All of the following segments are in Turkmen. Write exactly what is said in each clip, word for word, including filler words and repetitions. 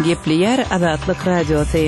Gepleyer Azatlyk Radiosu.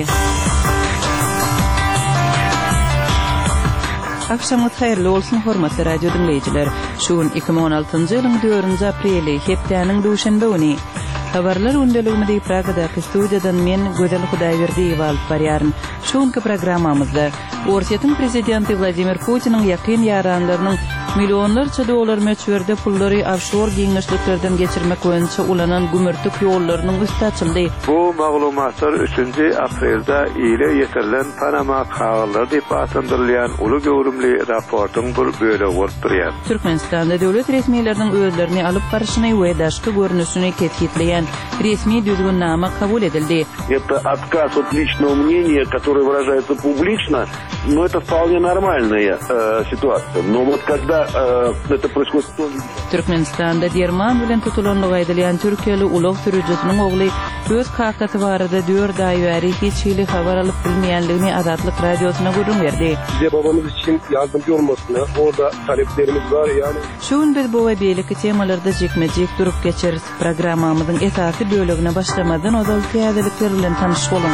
Akşamınız hayırlı olsun hormatly radio dinleyijiler. Şuun iki bin on altyncı ýylyň dördünji apreli hepdäniň duşanba güni. Habarlar öndeliginde Pragadaky studiýadan men Gözel Hudaýberdiýew alyp barýaryn. Şuňky programmamyzda Orsiýatyň prezidenti Vladimir Putiniň ýakyn ýaranlarynyň milyonlarça dolar meçberde pullary offshore giňişliklerden geçirmek boýunça ulanan gümürtük ýollarynyň üstü açyldy. Bu maglumatlar üçinji aprelde ýyly ýetirilen Panama kagalyny diýip atandyrylýan uly göwrümli raportyň bir bölegi bolup durýar. Türkmenistanda döwlet resmiýetleriniň özlerini alyp barşyny we daşky görnüşini tetkitleýän resmi düzgünnama kabul edildi. Это отказ от личного мнения, которое выражается публично, но это вполне нормальная э, ситуация. Но вот когда э, это происходит в том... Türkmenistanda derman bilen tutulanlygy aýdylýan Türkiýeli ulug sürüjüsiniň ogly öz kakaty barada dört aý bäri hiç hili habar alyp bilmeýänligini Azatlyk Radiosyna görüň berdi. Bize babamız için yardımcı olmasını, orada taleplerimiz var yani. Şuň biz bu we beýleki temalarda jekmejek durup geçeriz. Programmamyzyň esasy bölegine başlamadan ozal täzelikler bilen tanyş bolun.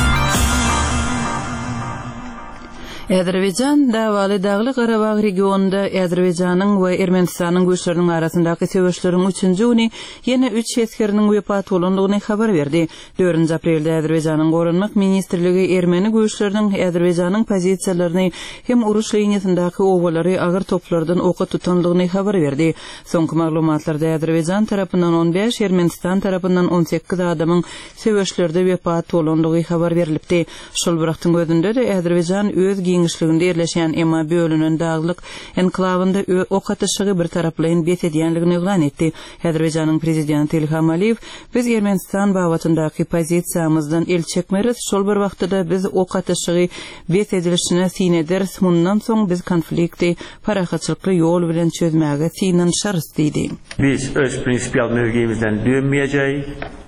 Azerbaycan dawaly Dagly Garabag regionunda Azerbayjanyň we Ermenistanyň güýçleriniň arasyndaky söwüşleriň üçinji güni ýene üç eskeriniň wepat bolandygyny habar berdi. dördünji aprelde Azerbayjanyň Gorunmak ministrligi Ermeni güýçleriniň Azerbayjanyň pozisiýalaryny hem uruş liniýasyndaky owalary agyr toplardan oka tutanlygyny habar berdi. Soňky maglumatlarda Azerbayjan tarapyndan on beş, Ermenistan tarapyndan on sekiz adamyň söwüşlerde wepat bolandygy habar berilipdi. Şol wagtyň özünde de Azerbayjan öz giňişliginde ýerleşýän emma bölünen daglyk enklawynda ok atışygy bir taraplaýyn bet edýänligini eglan etdi. Azerbayjanyň prezidenti Ilham Aliýew biz Ermenistan bawatyndaky pozisiýamyzdan el çekmeriz. Şol bir wagtda biz ok atışygy bet edilişine sin ederiz. Mundan soň biz konflikti parahatçylykly ýol bilen çözmäge sinanşarys diýdi. Biz öz prinsipial mövgimizden dönmeyeceğiz.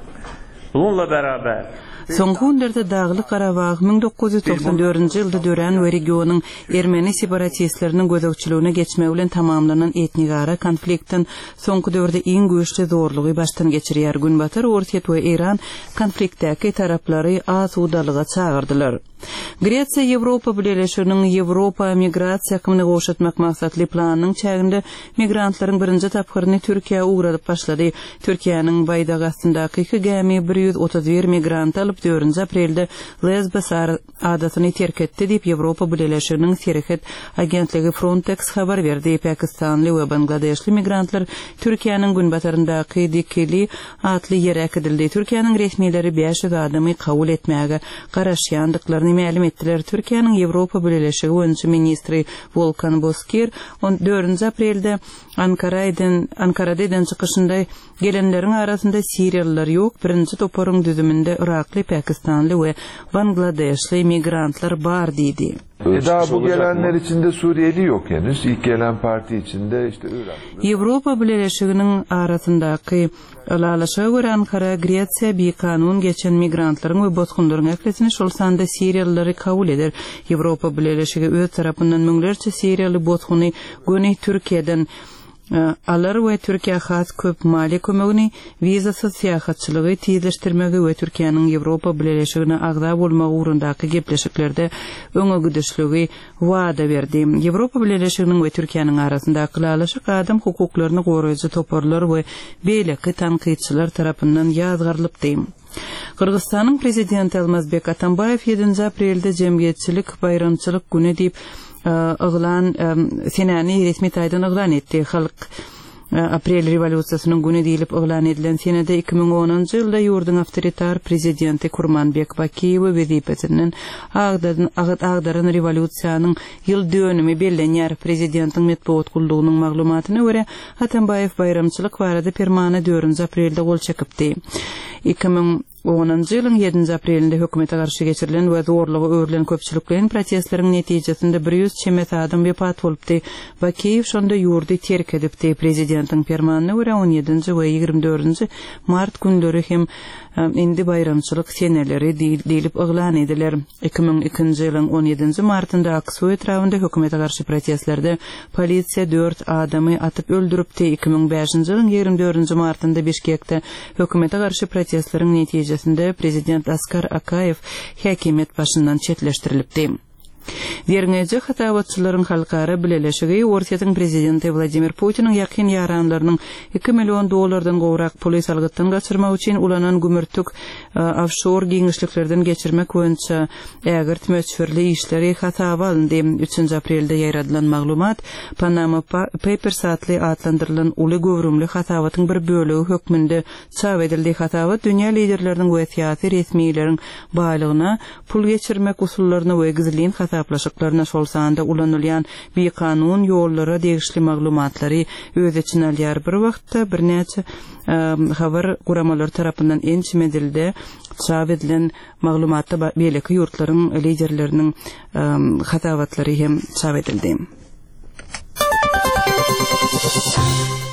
Bununla beraber Soňky günlerde Dagly Garabag bin dokuz ýüz toksan dördünji ýylda dören we regionyň Ermeni separatistleriniň gözegçiligine geçmek bilen tamamlanan etnik ara konfliktin soňky döwürde iň güýçli zorlugy başdan geçirýär. Günbatar Orsiýet we Iran konfliktdäki taraplary asudalyga çagyrdylar. Gretsiýa Ýewropa Birleşiginiň Ýewropa migrasiýa akymyny goşatmak maksatly planynyň çäginde migrantlaryň birinji tapgyryny Türkiýe uğradyp başlady. Türkiýanyň Baýdagastandaky iki gemi bir ýüz otuz bir migrant alyp dördünji aprelde Lesbos adatyny terk etdi diýip Ýewropa Birleşiginiň Serhet agentligi Frontex habar berdi. Pakistanly we Bangladeşli migrantlar Türkiýanyň günbataryndaky Dikili atly ýere akdyldy. Türkiýanyň resmiýetleri beş ýüz adamy kabul etmäge garaşýandyklaryny ma'lum etdiler. Türkiýanyň Ýewropa Birleşigi öňçü ministri Volkan Bozkir on dördünji aprelde Ankara'dan Ankara'dan çykyşynda gelenleriň arasynda Siriýalılar ýok. Birinji toparyň düzüminde Irakly, Pakistanly we Bangladeşli migrantlar bar diýdi. E daha bu gelenler içinde Suriyeli yok henüz. İlk gelen parti içinde işte Irak. Ýewropa Birleşiginiň arasyndaky alalaşyga görä Ankara Gretsiýa bir kanun geçen migrantlaryň we bozgunlaryň äklesini şol sanda Siriýalylary kabul eder. Ýewropa Birleşigi öz tarapyndan müňlerçe Siriýaly bozguny göni Türkiýeden alar we Türkiýe has köp mali kömegini vizasyz seýahatçylygy tizleşdirmegi we Türkiýanyň Ýewropa Birleşigine agda bolmagy ugrundaky gepleşiklerde öňe gidişligi wada berdi. Ýewropa Birleşiginiň we Türkiýanyň arasyndaky alaşyk adam hukuklaryny goraýjy toparlar we beýleki tanqidçiler tarapyndan ýazgyrylypdy. Kırgızstanyň prezidenti Almazbek Atambayew ýedinji aprelde jemgyýetçilik bayramçylyk güni diýip ıglan senäni resmi taýdan ıglan etdi. Halk aprel revolýusiýasynyň güni diýilip ıglan edilen senede iki bin onunji ýylda ýurdun awtoritar prezidenti Kurmanbek Bakiýew wezipesinden agdaryn revolýusiýanyň ýyl dönümi bellenýär. Prezidentiň medeniýet guldugynyň maglumatyna görä Atambayew bayramçylyk barada permana dördünji aprelde gol çekipdi. iki bin onunji ýylyň ýedinji aprelinde hökümete garşy geçirilen we zorlugy örülen köpçüliklerin protestleriň netijesinde bir ýüz çemet adam wepat bolupdy. Bakiýew şonda ýurdy terk edipdi. Prezidentiň fermanyna görä on ýedinji we ýygrimi dördünji mart günleri hem indi bayramçylyk seneleri diýilip yglan ediler. iki bin ikinji ýylyň on ýedinji martynda Aksuy etrafynda hökümete garşy protestlerde polisiýa dört adamy atyp öldüripdi. iki bin beşinji ýylyň ýygrimi dördünji martynda Bişkekde hökümete garşy protestleriň netijesinde netijesinde Prezident Askar Akayev häkimet başından çetleştirilipdi. Verngece hatavatçıların halkara bileleşigi Orsiýatyň prezidenti Vladimir Putiniň ýakyn ýaranlarynyň iki milyon dolardan gowrak puly salgytdan gaçyrmak üçin ulanan gümürtük offshore giňişliklerden geçirmek boýunça ägir möçberli işleri hatawa alındy. üçünji aprelde ýaradylan maglumat Panama Papers atly adlandyrylan uly gowrumly hatawatyň bir bölegi hökmünde çap edildi. Hatawa dünýä liderleriniň wesiýaty resmiýlerin baýlygyna pul geçirmek usullaryna we gizliliğin hataplaşıklarına şolsanda ulanılyan bir kanun yollara degişli maglumatlary öz içine alýar. Bir wagtda bir näçe habar guramalar tarapyndan ençimedildi. Çap edilen maglumatda beýleki ýurtlaryň liderleriniň hatawatlary hem çap edildi.